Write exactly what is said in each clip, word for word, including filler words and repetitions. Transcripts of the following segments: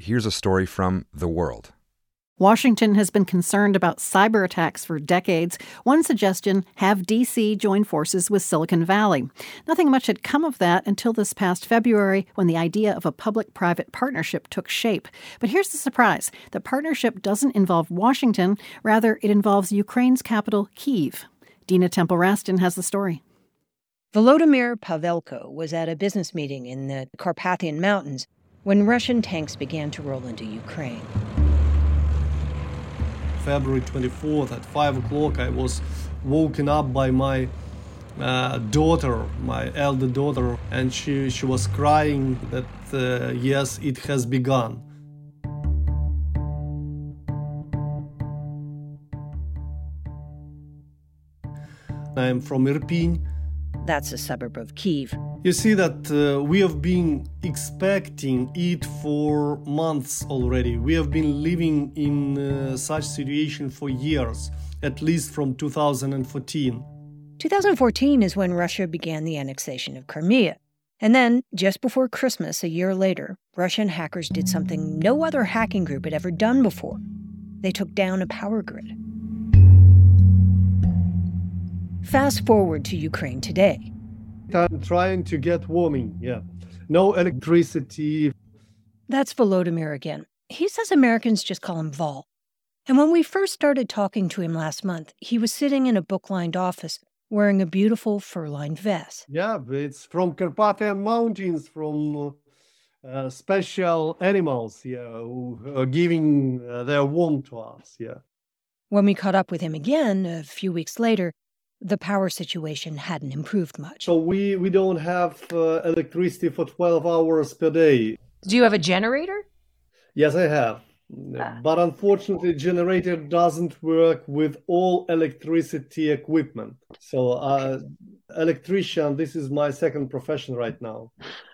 here's a story from The World. Washington has been concerned about cyber attacks for decades. One suggestion, have D C join forces with Silicon Valley. Nothing much had come of that until this past February, when the idea of a public-private partnership took shape. But here's the surprise. The partnership doesn't involve Washington. Rather, it involves Ukraine's capital, Kyiv. Dina Temple-Raston has the story. Volodymyr Pavelko was at a business meeting in the Carpathian Mountains when Russian tanks began to roll into Ukraine. February twenty-fourth at five o'clock, I was woken up by my uh, daughter, my elder daughter, and she, she was crying that, uh, yes, it has begun. I am from Irpin. That's a suburb of Kyiv. You see that uh, we have been expecting it for months already. We have been living in uh, such situation for years, at least from two thousand fourteen. two thousand fourteen is when Russia began the annexation of Crimea. And then, just before Christmas, a year later, Russian hackers did something no other hacking group had ever done before. They took down a power grid. Fast forward to Ukraine today. I'm trying to get warming, yeah. No electricity. That's Volodymyr again. He says Americans just call him Vol. And when we first started talking to him last month, he was sitting in a book-lined office wearing a beautiful fur-lined vest. Yeah, it's from Carpathian Mountains, from uh, special animals, yeah, who are giving uh, their warmth to us, yeah. When we caught up with him again a few weeks later, the power situation hadn't improved much. So we, we don't have uh, electricity for twelve hours per day. Do you have a generator? Yes, I have. Ah. But unfortunately, generator doesn't work with all electricity equipment. So uh, electrician, this is my second profession right now.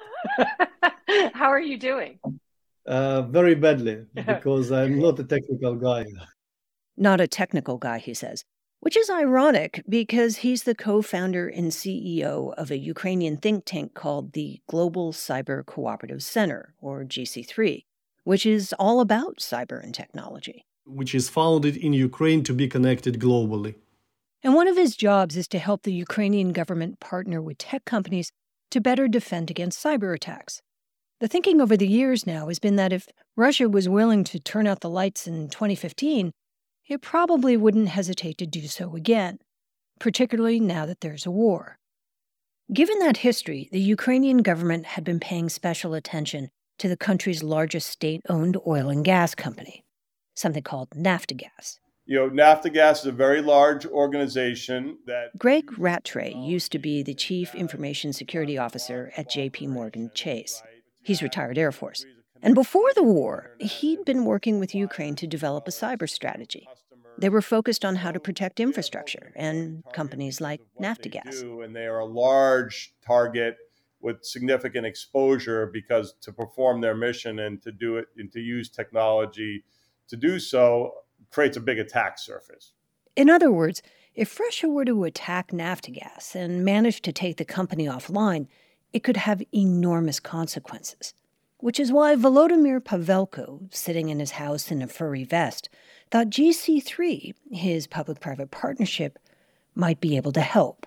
How are you doing? Uh, very badly, because I'm not a technical guy. Not a technical guy, he says. Which is ironic because he's the co-founder and C E O of a Ukrainian think tank called the Global Cyber Cooperative Center, or G C three, which is all about cyber and technology. Which is founded in Ukraine to be connected globally. And one of his jobs is to help the Ukrainian government partner with tech companies to better defend against cyber attacks. The thinking over the years now has been that if Russia was willing to turn out the lights in twenty fifteen, it probably wouldn't hesitate to do so again, particularly now that there's a war. Given that history, the Ukrainian government had been paying special attention to the country's largest state-owned oil and gas company, something called Naftogaz. You know, Naftogaz is a very large organization that... Greg Rattray used to be the chief information security officer at J P Morgan Chase. He's retired Air Force. And before the war, he'd been working with Ukraine to develop a cyber strategy. They were focused on how to protect infrastructure and companies like Naftogaz. And they are a large target with significant exposure because to perform their mission and to do it and to use technology to do so creates a big attack surface. In other words, if Russia were to attack Naftogaz and manage to take the company offline, it could have enormous consequences. Which is why Volodymyr Pavelko, sitting in his house in a furry vest, thought G C three, his public-private partnership, might be able to help.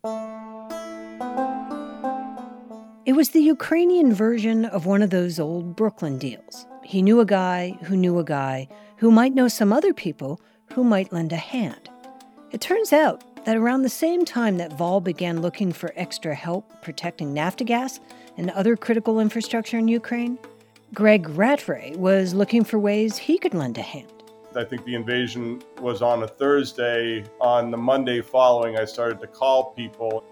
It was the Ukrainian version of one of those old Brooklyn deals. He knew a guy who knew a guy who might know some other people who might lend a hand. It turns out that around the same time that Vol began looking for extra help protecting Naftogaz and other critical infrastructure in Ukraine, Greg Rattray was looking for ways he could lend a hand. I think the invasion was on a Thursday. On the Monday following, I started to call people.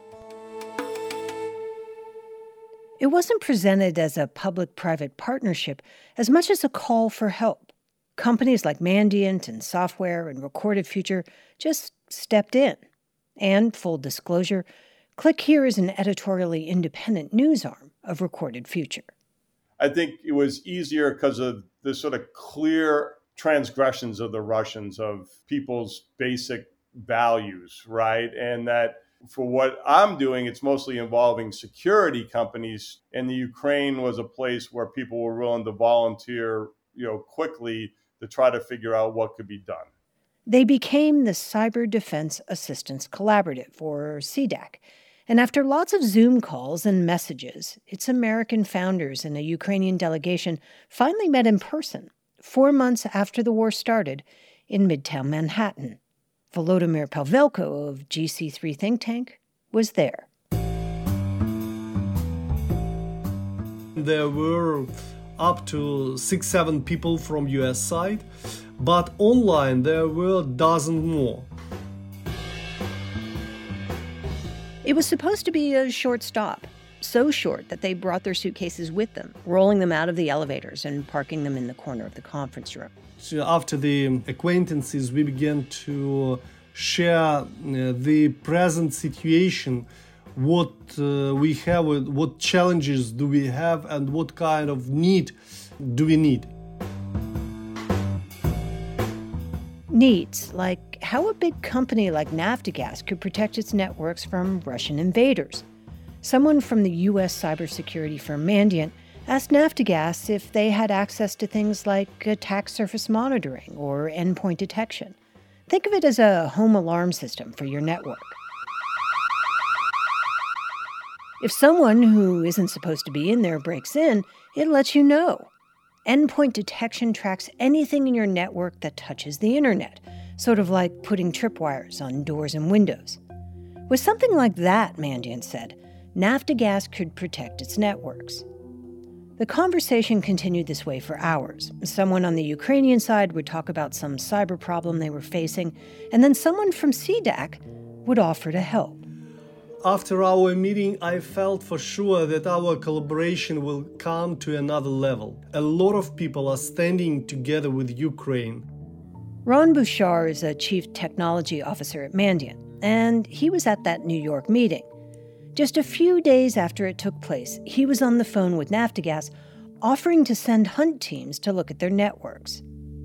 It wasn't presented as a public-private partnership as much as a call for help. Companies like Mandiant and Software and Recorded Future just stepped in. And, full disclosure, Click Here is an editorially independent news arm of Recorded Future. I think it was easier because of the sort of clear transgressions of the Russians of people's basic values, right? And that for what I'm doing, it's mostly involving security companies. And the Ukraine was a place where people were willing to volunteer you know, quickly to try to figure out what could be done. They became the Cyber Defense Assistance Collaborative, or C D A C. And after lots of Zoom calls and messages, its American founders and a Ukrainian delegation finally met in person, four months after the war started, in Midtown Manhattan. Volodymyr Pavelko of G C three think tank was there. There were up to six, seven people from U S side, but online there were a dozen more. It was supposed to be a short stop, so short that they brought their suitcases with them, rolling them out of the elevators and parking them in the corner of the conference room. So after the acquaintances, we began to share uh, the present situation, what uh, we have, what challenges do we have, and what kind of need do we need. Needs, like how a big company like Naftogaz could protect its networks from Russian invaders. Someone from the U S cybersecurity firm Mandiant asked Naftogaz if they had access to things like attack surface monitoring or endpoint detection. Think of it as a home alarm system for your network. If someone who isn't supposed to be in there breaks in, it lets you know. Endpoint detection tracks anything in your network that touches the internet, sort of like putting tripwires on doors and windows. With something like that, Mandiant said, Naftogaz could protect its networks. The conversation continued this way for hours. Someone on the Ukrainian side would talk about some cyber problem they were facing, and then someone from C D A C would offer to help. After our meeting, I felt for sure that our collaboration will come to another level. A lot of people are standing together with Ukraine. Ron Bouchard is a chief technology officer at Mandiant, and he was at that New York meeting. Just a few days after it took place, he was on the phone with Naftogaz, offering to send hunt teams to look at their networks.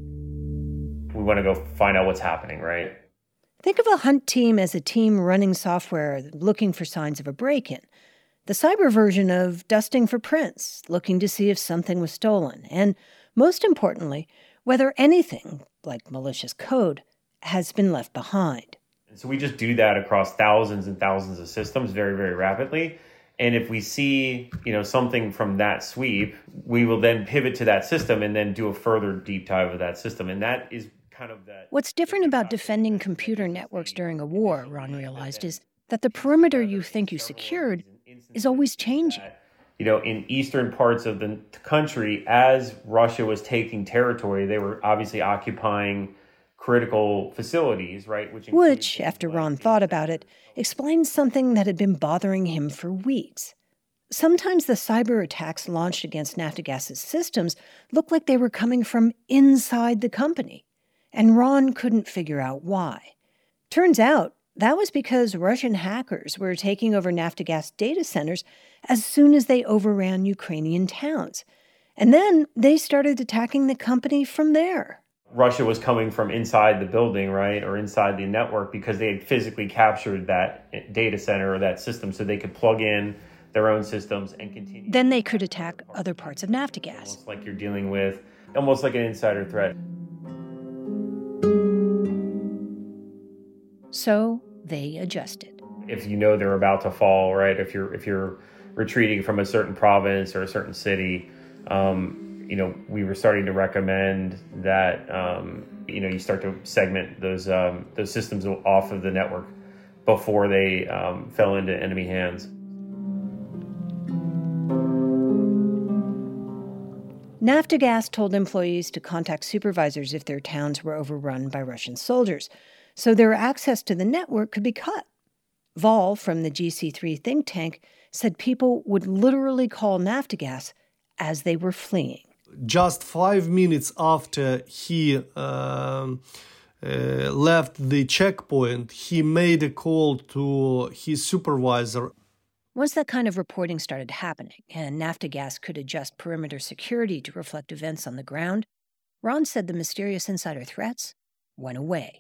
We want to go find out what's happening, right? Think of a hunt team as a team running software looking for signs of a break-in. The cyber version of dusting for prints, looking to see if something was stolen. And most importantly, whether anything, like malicious code, has been left behind. So we just do that across thousands and thousands of systems very, very rapidly. And if we see, you know, something from that sweep, we will then pivot to that system and then do a further deep dive of that system. And that is kind of that. What's different about defending computer networks during a war, Ron realized, is that the perimeter you think you secured is always changing. You know, in eastern parts of the country, as Russia was taking territory, they were obviously occupying critical facilities, right? Which, Which after Ron thought about it, explains something that had been bothering him for weeks. Sometimes the cyber attacks launched against Naftogaz's systems looked like they were coming from inside the company, and Ron couldn't figure out why. Turns out that was because Russian hackers were taking over Naftogaz data centers as soon as they overran Ukrainian towns. And then they started attacking the company from there. Russia was coming from inside the building, right, or inside the network because they had physically captured that data center or that system so they could plug in their own systems and continue. Then they could attack other parts of Naftogaz. Almost like you're dealing with, almost like an insider threat. So they adjusted. If you know they're about to fall, right, if you're if you're retreating from a certain province or a certain city, um, you know, we were starting to recommend that, um, you know, you start to segment those um, those systems off of the network before they um, fell into enemy hands. Naftogaz told employees to contact supervisors if their towns were overrun by Russian soldiers, so their access to the network could be cut. Vol from the G C three think tank said people would literally call Naftogaz as they were fleeing. Just five minutes after he um, uh, left the checkpoint, he made a call to his supervisor. Once that kind of reporting started happening and Naftogaz could adjust perimeter security to reflect events on the ground, Ron said the mysterious insider threats went away.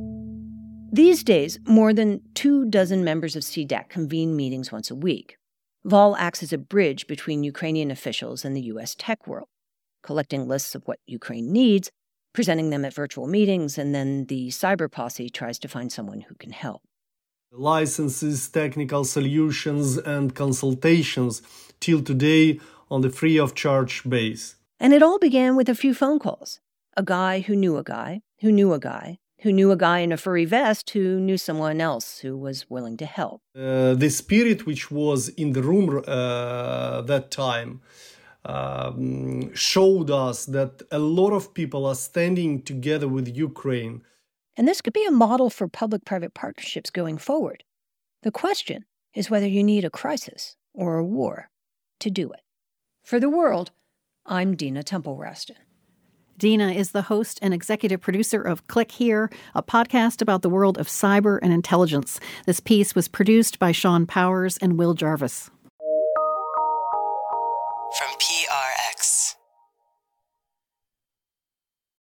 These days, more than two dozen members of C D A C convene meetings once a week. Vol acts as a bridge between Ukrainian officials and the U S tech world, collecting lists of what Ukraine needs, presenting them at virtual meetings, and then the cyber posse tries to find someone who can help. Licenses, technical solutions, and consultations till today on the free of charge base. And it all began with a few phone calls. A guy who knew a guy, who knew a guy, who knew a guy in a furry vest who knew someone else who was willing to help. Uh, the spirit which was in the room uh, that time um, showed us that a lot of people are standing together with Ukraine. And this could be a model for public-private partnerships going forward. The question is whether you need a crisis or a war to do it. For The World, I'm Dina Temple-Raston. Dina is the host and executive producer of Click Here, a podcast about the world of cyber and intelligence. This piece was produced by Sean Powers and Will Jarvis. From P R X.